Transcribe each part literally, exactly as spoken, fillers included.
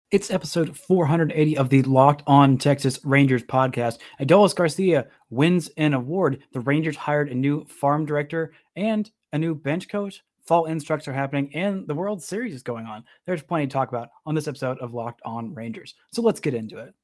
It's episode four hundred eighty of the Locked On Texas Rangers podcast. Adolis Garcia wins an award. The Rangers hired a new farm director and a new bench coach. Fall instructs are happening, and the World Series is going on. There's plenty to talk about on this episode of Locked On Rangers. So let's get into it.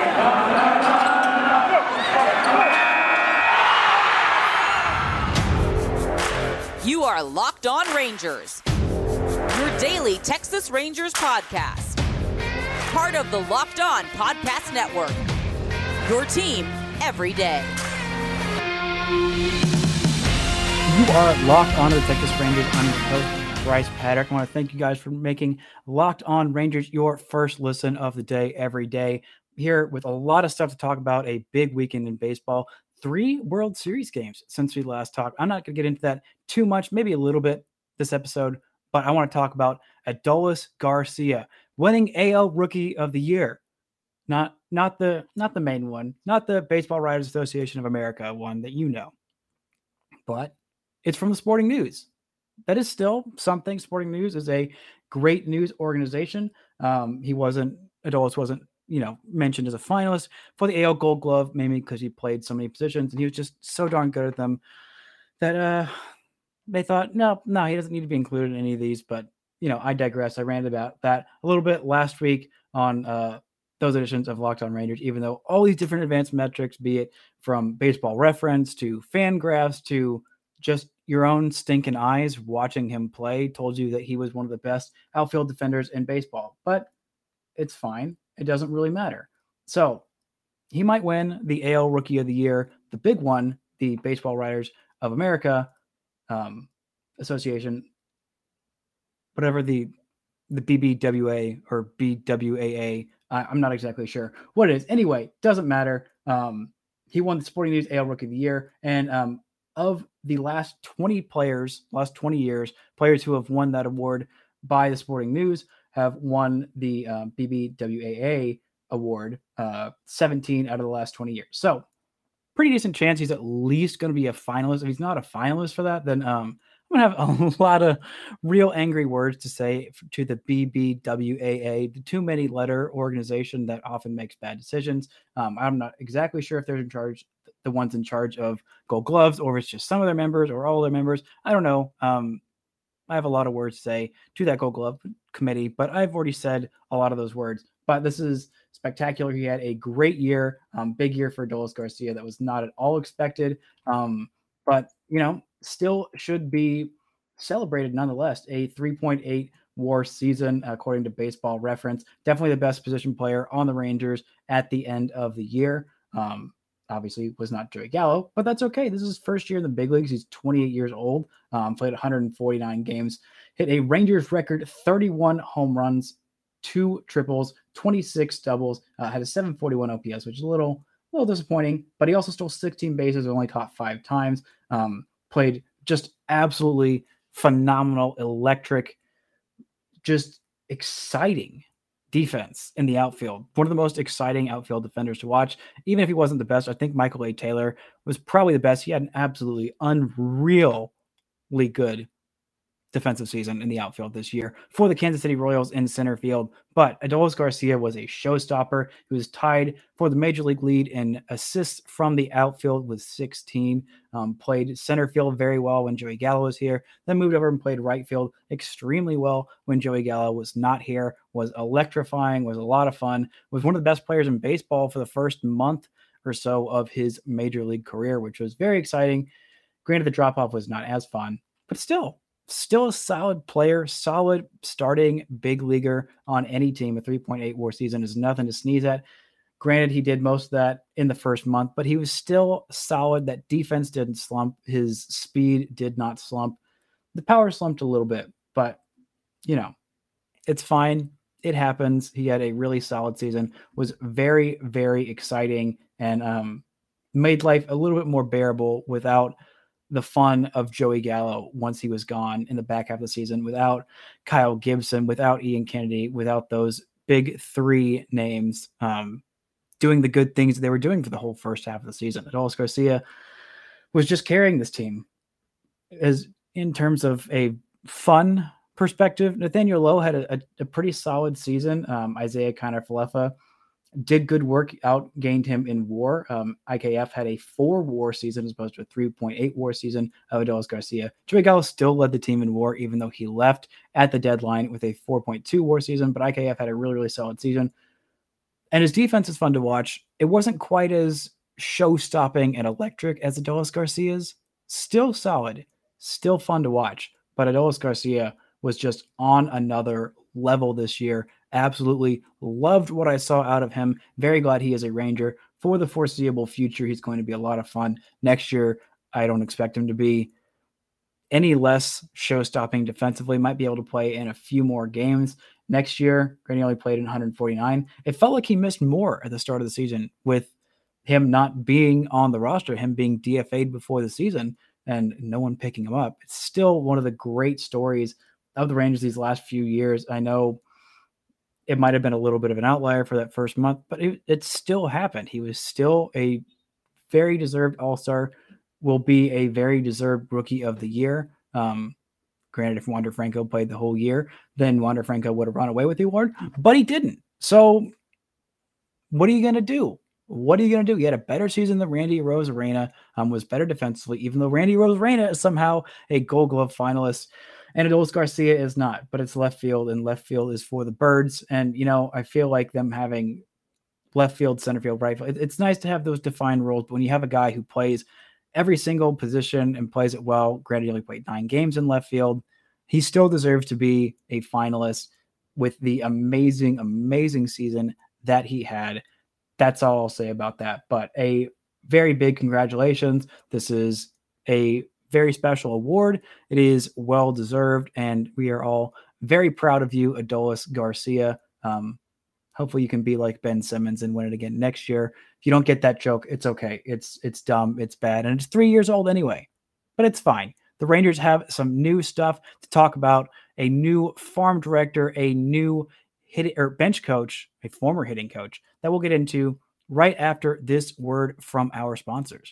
You are Locked On Rangers, your daily Texas Rangers podcast. Part of the Locked On Podcast Network, your team every day. You are Locked On to the Texas Rangers. I'm your host, Bryce Paddock. I want to thank you guys for making Locked On Rangers your first listen of the day every day. Here with a lot of stuff to talk about, a big weekend in baseball. Three World Series games since we last talked. I'm not going to get into that too much, maybe a little bit this episode, but I want to talk about Adolis Garcia winning A L Rookie of the Year. Not not the not the main one, not the Baseball Writers Association of America one that you know, but it's from the Sporting News. That is still something. Sporting News is a great news organization. Um, he wasn't Adolis wasn't you know mentioned as a finalist for the A L Gold Glove, mainly because he played so many positions and he was just so darn good at them that uh, they thought no, no, he doesn't need to be included in any of these, but. You know, I digress. I ranted about that a little bit last week on uh, those editions of Locked On Rangers, even though all these different advanced metrics, be it from Baseball Reference to Fangraphs to just your own stinking eyes watching him play, told you that he was one of the best outfield defenders in baseball. But it's fine. It doesn't really matter. So he might win the A L Rookie of the Year, the big one, the Baseball Writers of America um, Association. Whatever the the B B W A or B W A A, I, I'm not exactly sure what it is. Anyway, doesn't matter. Um, he won the Sporting News A L Rookie of the Year, and um, of the last twenty players, last twenty years, players who have won that award by the Sporting News have won the um, B B W A A award. Uh, seventeen out of the last twenty years. So, pretty decent chance he's at least going to be a finalist. If he's not a finalist for that, then um. I'm going to have a lot of real angry words to say to the B B W A A, the too many letter organization that often makes bad decisions. Um, I'm not exactly sure if they're in charge, the ones in charge of Gold Gloves, or it's just some of their members or all their members. I don't know. Um, I have a lot of words to say to that Gold Glove committee, but I've already said a lot of those words. But this is spectacular. He had a great year, um, big year for Adolis Garcia that was not at all expected. Um, but, you know, still should be celebrated nonetheless. A three point eight WAR season, according to Baseball Reference. Definitely the best position player on the Rangers at the end of the year. Um, obviously was not Joey Gallo, but that's okay. This is his first year in the big leagues. He's twenty-eight years old, um, played one hundred forty-nine games, hit a Rangers record thirty-one home runs, two triples, twenty-six doubles, uh, had a seven forty-one O P S, which is a little, a little disappointing, but he also stole sixteen bases, only caught five times. Um, played just absolutely phenomenal, electric, just exciting defense in the outfield. One of the most exciting outfield defenders to watch. Even if he wasn't the best, I think Michael A. Taylor was probably the best. He had an absolutely unreally good defensive season in the outfield this year for the Kansas City Royals in center field. But Adolis Garcia was a showstopper. He was tied for the major league lead in assists from the outfield with sixteen. Um, played center field very well when Joey Gallo was here. Then moved over and played right field extremely well when Joey Gallo was not here. Was electrifying. Was a lot of fun. Was one of the best players in baseball for the first month or so of his major league career, which was very exciting. Granted, the drop-off was not as fun, but still. Still a solid player, solid starting big leaguer on any team. A three point eight WAR season is nothing to sneeze at. Granted, he did most of that in the first month, but he was still solid. That defense didn't slump. His speed did not slump. The power slumped a little bit, but, you know, it's fine. It happens. He had a really solid season, was very, very exciting, and um, made life a little bit more bearable without the fun of Joey Gallo once he was gone in the back half of the season, without Kyle Gibson, without Ian Kennedy, without those big three names um, doing the good things they were doing for the whole first half of the season. Adolis Garcia was just carrying this team as in terms of a fun perspective, Nathaniel Lowe had a, a, a pretty solid season. Um, Isaiah Kiner-Falefa did good work, outgained him in WAR. Um, I K F had a four WAR season as opposed to a three point eight WAR season of Adolis Garcia. Joey Gallo still led the team in WAR, even though he left at the deadline with a four point two WAR season, but I K F had a really, really solid season. And his defense is fun to watch. It wasn't quite as show-stopping and electric as Adolis Garcia's. Still solid, still fun to watch, but Adolis Garcia was just on another level this year. Absolutely loved what I saw out of him. Very glad he is a Ranger for the foreseeable future. He's going to be a lot of fun next year. I don't expect him to be any less show-stopping defensively. Might be able to play in a few more games next year. Granny only played in one hundred forty-nine. It felt like he missed more at the start of the season with him not being on the roster, him being D F A'd before the season and no one picking him up. It's still one of the great stories of the Rangers these last few years. I know it might have been a little bit of an outlier for that first month, but it, it still happened. He was still a very deserved All-Star, will be a very deserved Rookie of the Year. Um, granted, if Wander Franco played the whole year, then Wander Franco would have run away with the award, but he didn't. So what are you going to do? What are you going to do? He had a better season than Randy Arozarena, um, was better defensively, even though Randy Arozarena is somehow a Gold Glove finalist. And Adolis Garcia is not, but it's left field, and left field is for the birds. And, you know, I feel like them having left field, center field, right field, it's nice to have those defined roles. But when you have a guy who plays every single position and plays it well, granted he only played nine games in left field, he still deserves to be a finalist with the amazing, amazing season that he had. That's all I'll say about that. But a very big congratulations. This is a very special award. It is well-deserved, and we are all very proud of you, Adolis Garcia. Um, hopefully you can be like Ben Simmons and win it again next year. If you don't get that joke, it's okay. It's it's dumb. It's bad. And it's three years old anyway, but it's fine. The Rangers have some new stuff to talk about, a new farm director, a new hit or bench coach, a former hitting coach that we'll get into right after this word from our sponsors.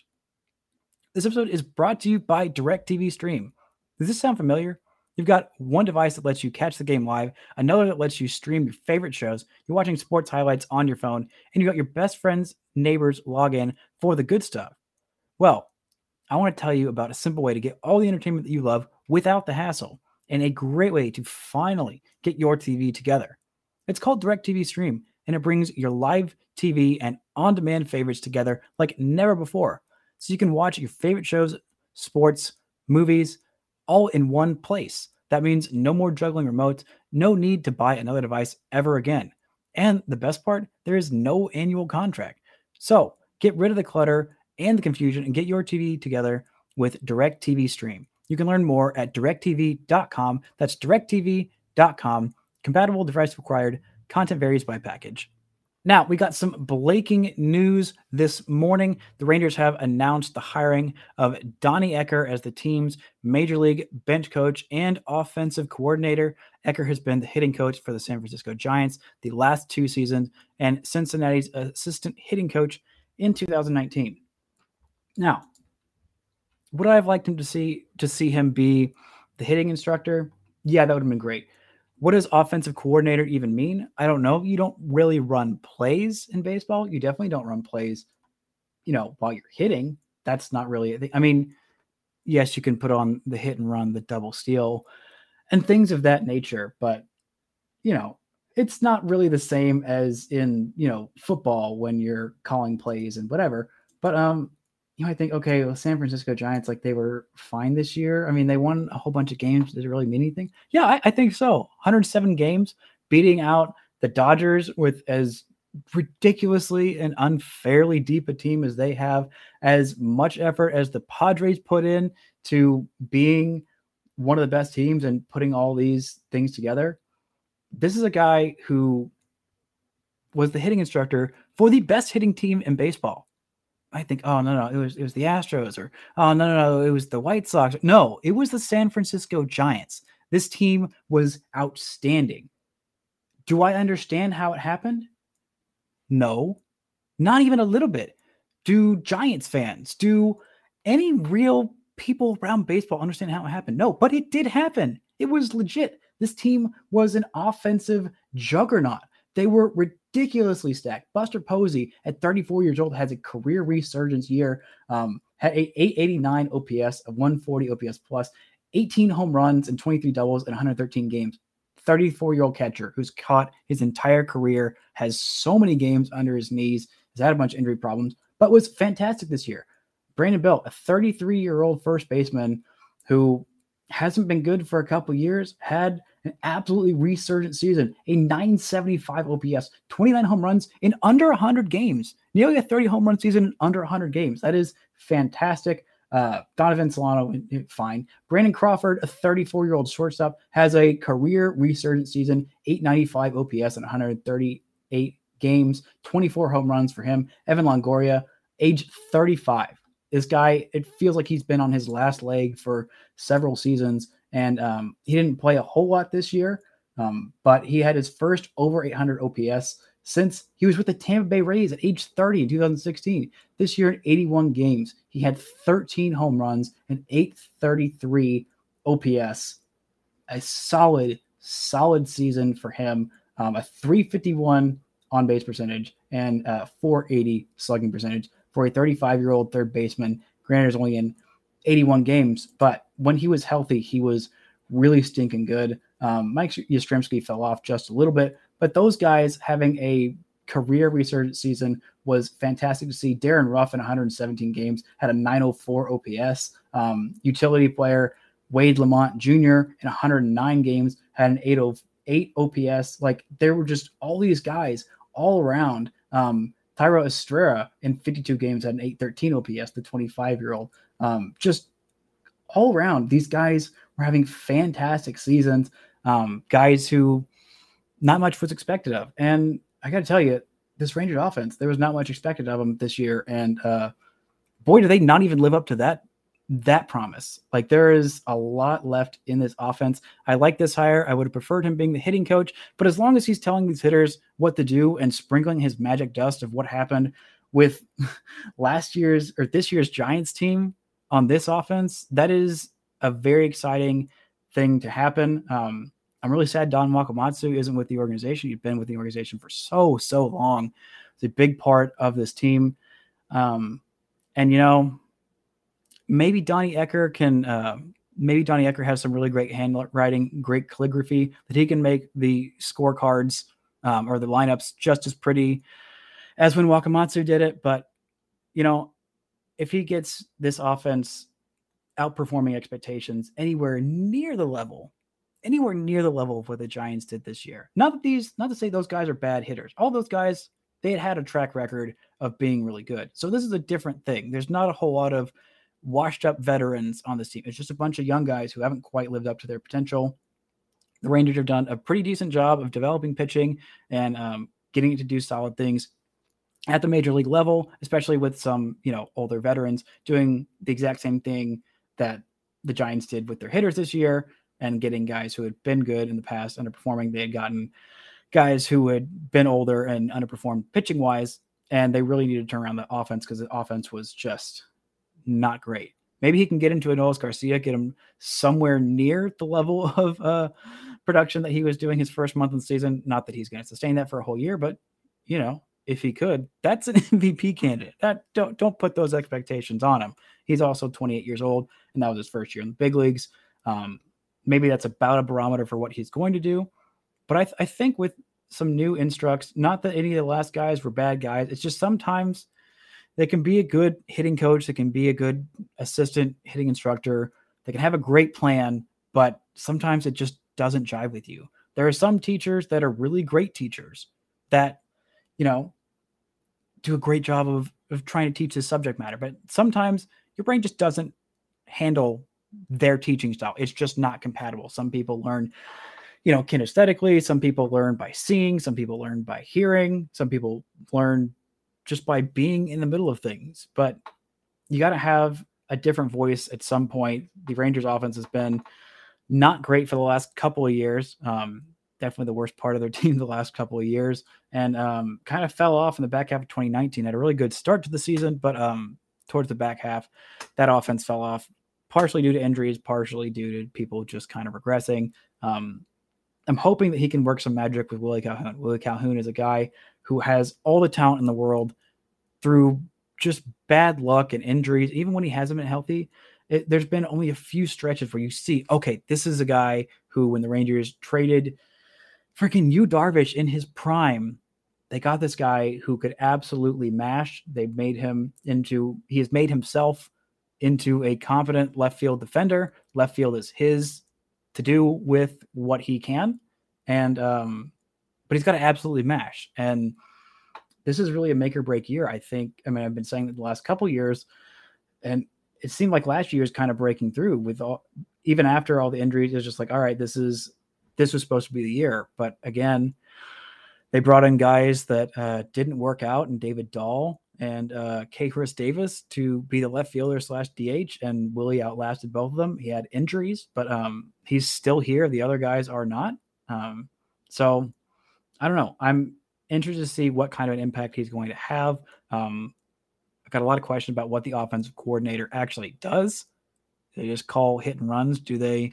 This episode is brought to you by DirecTV Stream. Does this sound familiar? You've got one device that lets you catch the game live, another that lets you stream your favorite shows. You're watching sports highlights on your phone, and you got your best friends, neighbors log in for the good stuff. Well, I want to tell you about a simple way to get all the entertainment that you love without the hassle, and a great way to finally get your T V together. It's called DirecTV Stream, and it brings your live T V and on-demand favorites together like never before. So you can watch your favorite shows, sports, movies, all in one place. That means no more juggling remotes, no need to buy another device ever again. And the best part, there is no annual contract. So get rid of the clutter and the confusion and get your T V together with DirecTV Stream. You can learn more at direct t v dot com. That's direct t v dot com. Compatible device required. Content varies by package. Now, we got some breaking news this morning. The Rangers have announced the hiring of Donnie Ecker as the team's Major League bench coach and offensive coordinator. Ecker has been the hitting coach for the San Francisco Giants the last two seasons and Cincinnati's assistant hitting coach in two thousand nineteen. Now, would I have liked him to see to see him be the hitting instructor? Yeah, that would have been great. What does offensive coordinator even mean? I don't know. You don't really run plays in baseball. You definitely don't run plays, you know, while you're hitting. That's not really a thing. I mean, yes, you can put on the hit and run, the double steal, and things of that nature. But, you know, it's not really the same as in, you know, football when you're calling plays and whatever. But, um, you know, I think, okay, well, San Francisco Giants, like they were fine this year. I mean, they won a whole bunch of games. Does it really mean anything? Yeah, I, I think so. one hundred seven games, beating out the Dodgers with as ridiculously and unfairly deep a team as they have, as much effort as the Padres put in to being one of the best teams and putting all these things together. This is a guy who was the hitting instructor for the best hitting team in baseball. I think, oh, no, no, it was it was the Astros, or, oh, no, no, no, it was the White Sox. No, it was the San Francisco Giants. This team was outstanding. Do I understand how it happened? No, not even a little bit. Do Giants fans, do any real people around baseball understand how it happened? No, but it did happen. It was legit. This team was an offensive juggernaut. They were ridiculously stacked. Buster Posey, at thirty-four years old, has a career resurgence year, um, had a eight eighty-nine O P S, a one forty O P S plus, eighteen home runs and twenty-three doubles in one hundred thirteen games. thirty-four-year-old catcher who's caught his entire career, has so many games under his knees, has had a bunch of injury problems, but was fantastic this year. Brandon Belt, a thirty-three-year-old first baseman who hasn't been good for a couple years, had an absolutely resurgent season, a nine seventy-five O P S, twenty-nine home runs in under one hundred games, nearly a thirty home run season in under one hundred games. That is fantastic. Uh, Donovan Solano, fine. Brandon Crawford, a thirty-four-year-old shortstop, has a career resurgent season, eight ninety-five O P S in one hundred thirty-eight games, twenty-four home runs for him. Evan Longoria, age thirty-five. This guy, it feels like he's been on his last leg for several seasons, and um, he didn't play a whole lot this year, um, but he had his first over eight hundred O P S since he was with the Tampa Bay Rays at age thirty in two thousand sixteen. This year in eighty-one games, he had thirteen home runs and eight thirty-three O P S. A solid, solid season for him. Um, a three fifty-one on-base percentage and a four eighty slugging percentage for a thirty-five-year-old third baseman. Granted, it's only in eighty-one games, but when he was healthy, he was really stinking good. Um, Mike Yastrzemski fell off just a little bit, but those guys having a career resurgent season was fantastic to see. Darren Ruff in one hundred seventeen games had a nine oh four O P S. Um, utility player Wade Lamont Junior in one hundred nine games had an eight oh eight O P S. Like, there were just all these guys all around. Um, Thairo Estrella in fifty-two games had an eight thirteen O P S, the twenty-five-year-old. Um, just all around, these guys were having fantastic seasons. Um, guys who not much was expected of. And I got to tell you, this Rangers offense, there was not much expected of them this year. And uh, boy, do they not even live up to that that promise. Like, there is a lot left in this offense. I like this hire. I would have preferred him being the hitting coach, but as long as he's telling these hitters what to do and sprinkling his magic dust of what happened with last year's or this year's Giants team on this offense, that is a very exciting thing to happen. Um, I'm really sad Don Wakamatsu isn't with the organization. He's been with the organization for so, so long. It's a big part of this team. Um, and, you know, maybe Donnie Ecker can, uh, maybe Donnie Ecker has some really great handwriting, great calligraphy that he can make the scorecards um, or the lineups just as pretty as when Wakamatsu did it. But, you know, if he gets this offense outperforming expectations anywhere near the level, anywhere near the level of what the Giants did this year, not that these, not to say those guys are bad hitters. All those guys, they had had a track record of being really good. So this is a different thing. There's not a whole lot of washed up veterans on this team. It's just a bunch of young guys who haven't quite lived up to their potential. The Rangers have done a pretty decent job of developing pitching and um, getting it to do solid things at the major league level, especially with some, you know, older veterans doing the exact same thing that the Giants did with their hitters this year and getting guys who had been good in the past underperforming. They had gotten guys who had been older and underperformed pitching wise, and they really needed to turn around the offense because the offense was just not great. Maybe he can get into Adolis Garcia, get him somewhere near the level of uh, production that he was doing his first month in the season. Not that he's going to sustain that for a whole year, but, you know, if he could, that's an M V P candidate. That don't don't put those expectations on him. He's also twenty-eight years old, and that was his first year in the big leagues. Um, maybe that's about a barometer for what he's going to do. But I, th- I think with some new instructs, not that any of the last guys were bad guys. It's just sometimes they can be a good hitting coach. They can be a good assistant hitting instructor. They can have a great plan, but sometimes it just doesn't jive with you. There are some teachers that are really great teachers that, you know, do a great job of, of trying to teach this subject matter. But sometimes your brain just doesn't handle their teaching style. It's just not compatible. Some people learn, you know, kinesthetically. Some people learn by seeing. Some people learn by hearing. Some people learn just by being in the middle of things. But you got to have a different voice at some point. The Rangers offense has been not great for the last couple of years. Um, definitely the worst part of their team the last couple of years, and um, kind of fell off in the back half of twenty nineteen. Had a really good start to the season, but um, towards the back half, that offense fell off, partially due to injuries, partially due to people just kind of regressing. Um, I'm hoping that he can work some magic with Willie Calhoun. Willie Calhoun is a guy who has all the talent in the world through just bad luck and injuries. Even when he hasn't been healthy, it, there's been only a few stretches where you see, okay, this is a guy who, when the Rangers traded freaking Yu Darvish in his prime, they got this guy who could absolutely mash. They made him into, he has made himself into a competent left field defender. Left field is his to do with what he can. And, um, but he's got to absolutely mash. And this is really a make or break year. I think, I mean, I've been saying that the last couple years, and it seemed like last year is kind of breaking through with all, even after all the injuries, it's just like, all right, this is, this was supposed to be the year. But again, they brought in guys that uh, didn't work out, and David Dahl and uh, K. Chris Davis to be the left fielder slash D H, and Willie outlasted both of them. He had injuries, but um, he's still here. The other guys are not. Um, so I don't know. I'm interested to see what kind of an impact he's going to have. Um, I've got a lot of questions about what the offensive coordinator actually does. Do they just call hit and runs? Do they,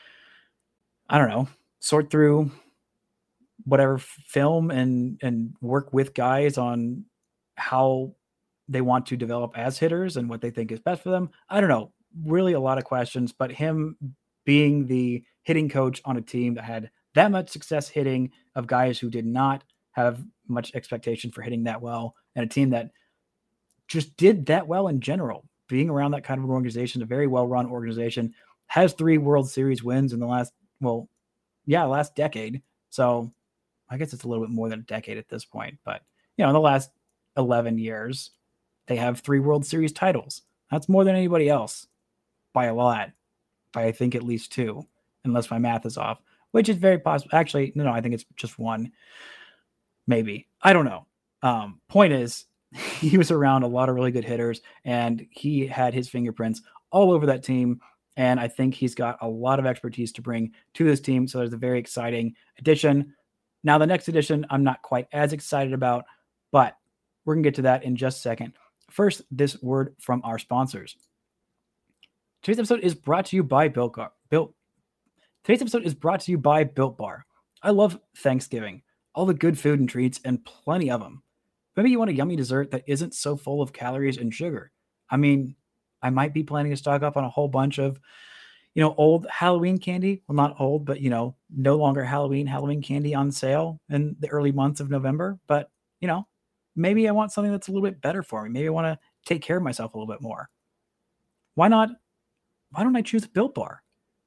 I don't know, sort through whatever film and and work with guys on how they want to develop as hitters and what they think is best for them? I don't know. Really a lot of questions, but him being the hitting coach on a team that had that much success hitting of guys who did not have much expectation for hitting that well, and a team that just did that well in general, being around that kind of an organization, a very well-run organization, has three World Series wins in the last, well, yeah, last decade. So I guess it's a little bit more than a decade at this point, but you know, in the last eleven years, they have three World Series titles. That's more than anybody else by a lot, by I think at least two, unless my math is off, which is very possible. Actually, no, no, I think it's just one, maybe. I don't know. Um, point is, he was around a lot of really good hitters, and he had his fingerprints all over that team. And I think he's got a lot of expertise to bring to this team. So there's a very exciting addition. Now, the next edition, I'm not quite as excited about, but we're going to get to that in just a second. First, this word from our sponsors. Today's episode is brought to you by Built Bar. Built. Today's episode is brought to you by Built Bar. I love Thanksgiving, all the good food and treats, and plenty of them. Maybe you want a yummy dessert that isn't so full of calories and sugar. I mean, I might be planning to stock up on a whole bunch of, you know, old Halloween candy. Well, not old, but, you know, no longer Halloween, Halloween candy on sale in the early months of November. But, you know, maybe I want something that's a little bit better for me. Maybe I want to take care of myself a little bit more. Why not? Why don't I choose Built Bar?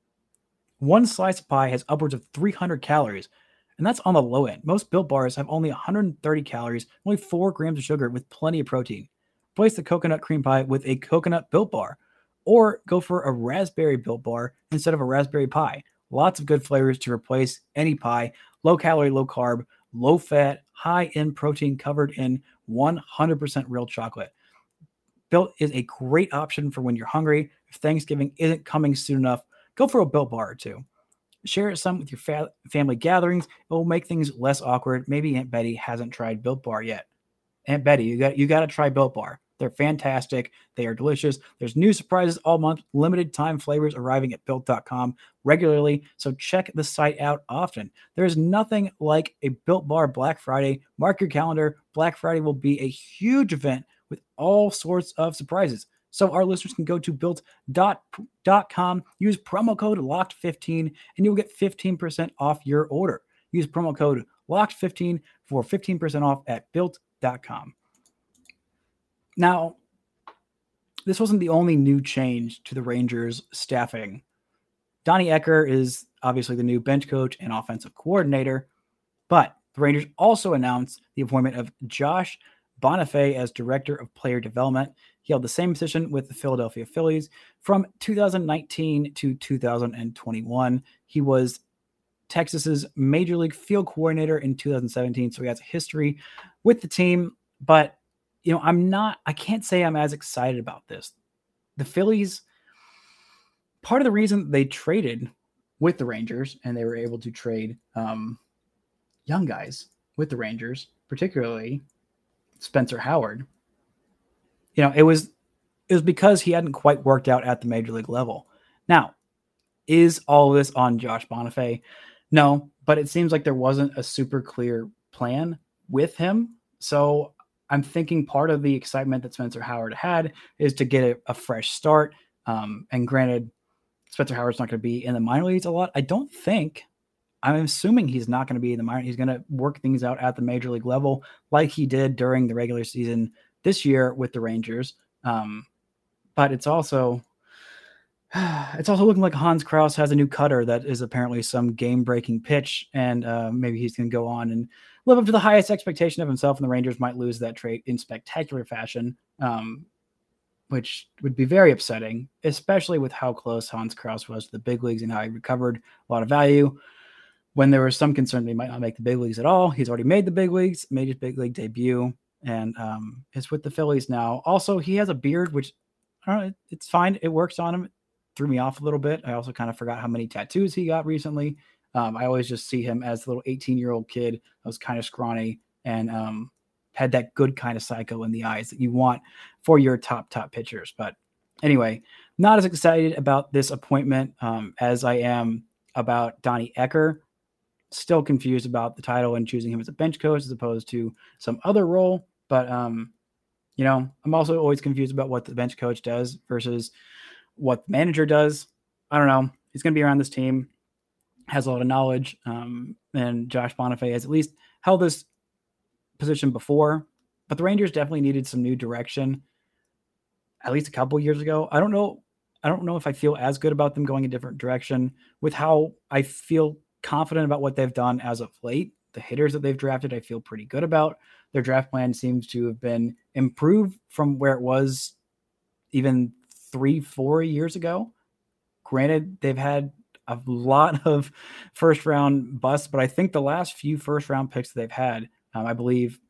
One slice of pie has upwards of three hundred calories, and that's on the low end. Most Built Bars have only one hundred thirty calories, only four grams of sugar with plenty of protein. Replace the coconut cream pie with a coconut Built Bar, or go for a raspberry Built Bar instead of a raspberry pie. Lots of good flavors to replace any pie. Low calorie, low carb, low fat, high in protein, covered in one hundred percent real chocolate. Built is a great option for when you're hungry. If Thanksgiving isn't coming soon enough, go for a Built Bar or two. Share some with your fa- family gatherings. It will make things less awkward. Maybe Aunt Betty hasn't tried Built Bar yet. Aunt Betty, you got you got to try Built Bar. They're fantastic. They are delicious. There's new surprises all month. Limited time flavors arriving at built dot com regularly. So check the site out often. There's nothing like a Built Bar Black Friday. Mark your calendar. Black Friday will be a huge event with all sorts of surprises. So our listeners can go to built dot com, use promo code locked fifteen, and you'll get fifteen percent off your order. Use promo code locked fifteen for fifteen percent off at built dot com. Now, this wasn't the only new change to the Rangers staffing. Donnie Ecker is obviously the new bench coach and offensive coordinator, but the Rangers also announced the appointment of Josh Bonifay as director of player development. He held the same position with the Philadelphia Phillies from two thousand nineteen to two thousand twenty-one. He was Texas's major league field coordinator in two thousand seventeen, so he has a history with the team. But you know, I'm not, I can't say I'm as excited about this. The Phillies, part of the reason they traded with the Rangers, and they were able to trade um, young guys with the Rangers, particularly Spencer Howard, you know, it was, it was because he hadn't quite worked out at the major league level. Now, is all of this on Josh Bonifay? No, but it seems like there wasn't a super clear plan with him. So I'm thinking part of the excitement that Spencer Howard had is to get a, a fresh start. Um, and granted, Spencer Howard's not going to be in the minor leagues a lot. I don't think. I'm assuming he's not going to be in the minor. He's going to work things out at the major league level like he did during the regular season this year with the Rangers. Um, but it's also it's also looking like Hans Kraus has a new cutter that is apparently some game-breaking pitch, and uh, maybe he's going to go on and live up to the highest expectation of himself, and the Rangers might lose that trade in spectacular fashion, um, which would be very upsetting, especially with how close Hans Kraus was to the big leagues and how he recovered a lot of value. When there was some concern that he might not make the big leagues at all, he's already made the big leagues, made his big league debut, and um, is with the Phillies now. Also, he has a beard, which I don't know, it's fine. It works on him. It threw me off a little bit. I also kind of forgot how many tattoos he got recently. Um, I always just see him as the little eighteen-year-old kid that was kind of scrawny and um, had that good kind of psycho in the eyes that you want for your top, top pitchers. But anyway, not as excited about this appointment um, as I am about Donnie Ecker. Still confused about the title and choosing him as a bench coach as opposed to some other role. But, um, you know, I'm also always confused about what the bench coach does versus what the manager does. I don't know. He's going to be around this team, has a lot of knowledge. Um, and Josh Bonifay has at least held this position before, but the Rangers definitely needed some new direction at least a couple years ago. I don't know. I don't know if I feel as good about them going a different direction with how I feel confident about what they've done as of late. The hitters that they've drafted, I feel pretty good about. Their draft plan seems to have been improved from where it was even three, four years ago. Granted, they've had a lot of first round busts, but I think the last few first round picks that they've had, um, I believe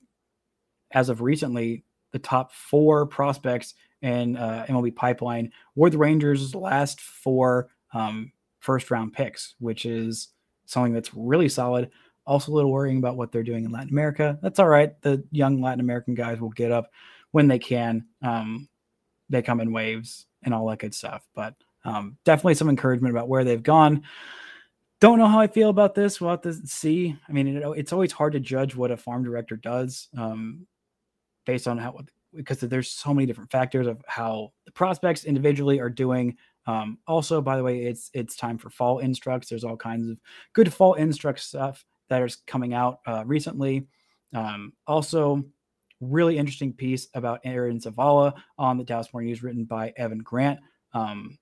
as of recently, the top four prospects in uh, M L B pipeline were the Rangers' last four um, first round picks, which is something that's really solid. Also a little worrying about what they're doing in Latin America. That's all right. The young Latin American guys will get up when they can. Um, they come in waves and all that good stuff. But um, definitely some encouragement about where they've gone. Don't know how I feel about this. We'll have to see. I mean, it, it's always hard to judge what a farm director does um, based on how, because there's so many different factors of how the prospects individually are doing. Um, also, by the way, it's it's time for fall instructs. There's all kinds of good fall instruct stuff that is coming out uh, recently. Um, also, really interesting piece about Aaron Zavala on the Dallas Morning News written by Evan Grant. Um,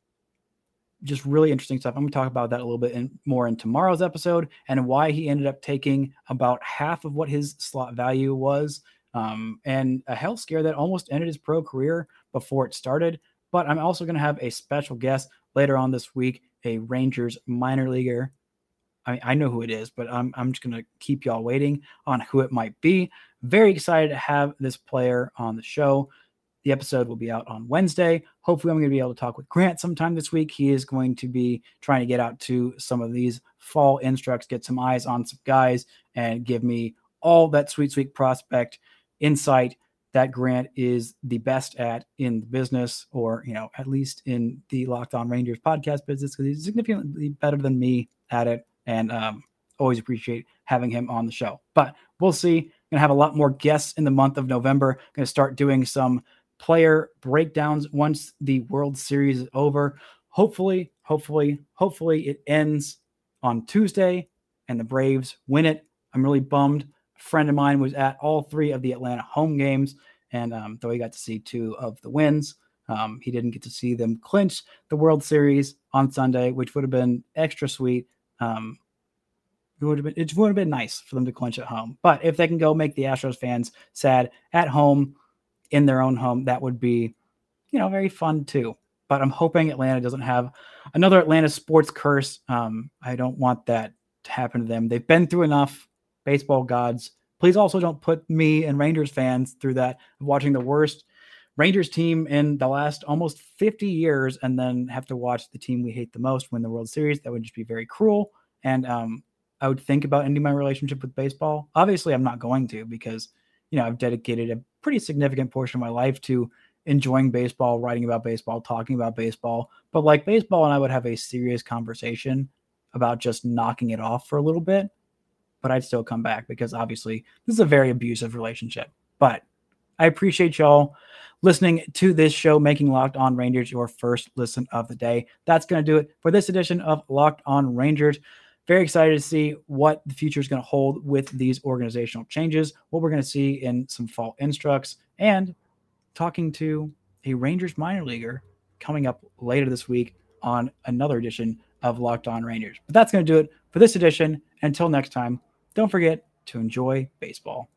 just really interesting stuff. I'm going to talk about that a little bit in, more in tomorrow's episode and why he ended up taking about half of what his slot value was um, and a health scare that almost ended his pro career before it started. But I'm also going to have a special guest later on this week, a Rangers minor leaguer. I, I know who it is, but I'm, I'm just going to keep y'all waiting on who it might be. Very excited to have this player on the show. The episode will be out on Wednesday. Hopefully I'm going to be able to talk with Grant sometime this week. He is going to be trying to get out to some of these fall instructs, get some eyes on some guys, and give me all that sweet, sweet prospect insight that Grant is the best at in the business, or, you know, at least in the Locked On Rangers podcast business, because he's significantly better than me at it. And um, always appreciate having him on the show. But we'll see. Going to have a lot more guests in the month of November. Going to start doing some player breakdowns once the World Series is over. Hopefully, hopefully, hopefully it ends on Tuesday and the Braves win it. I'm really bummed. A friend of mine was at all three of the Atlanta home games, and um, though he got to see two of the wins, um, he didn't get to see them clinch the World Series on Sunday, which would have been extra sweet. Um, it would have been, it would have been nice for them to clinch at home. But if they can go make the Astros fans sad at home, in their own home, that would be, you know, very fun too. But I'm hoping Atlanta doesn't have another Atlanta sports curse. Um, I don't want that to happen to them. They've been through enough, baseball gods. Please also don't put me and Rangers fans through that, watching the worst Rangers team in the last almost fifty years and then have to watch the team we hate the most win the World Series. That would just be very cruel. And um, I would think about ending my relationship with baseball. Obviously, I'm not going to, because, you know, I've dedicated a pretty significant portion of my life to enjoying baseball, writing about baseball, talking about baseball. But like baseball and I would have a serious conversation about just knocking it off for a little bit. but I'd still come back because obviously this is a very abusive relationship. But I appreciate y'all listening to this show, making Locked On Rangers your first listen of the day. That's going to do it for this edition of Locked On Rangers. Very excited to see what the future is going to hold with these organizational changes, what we're going to see in some fall instructs, and talking to a Rangers minor leaguer coming up later this week on another edition of Locked On Rangers. But that's going to do it for this edition. Until next time, don't forget to enjoy baseball.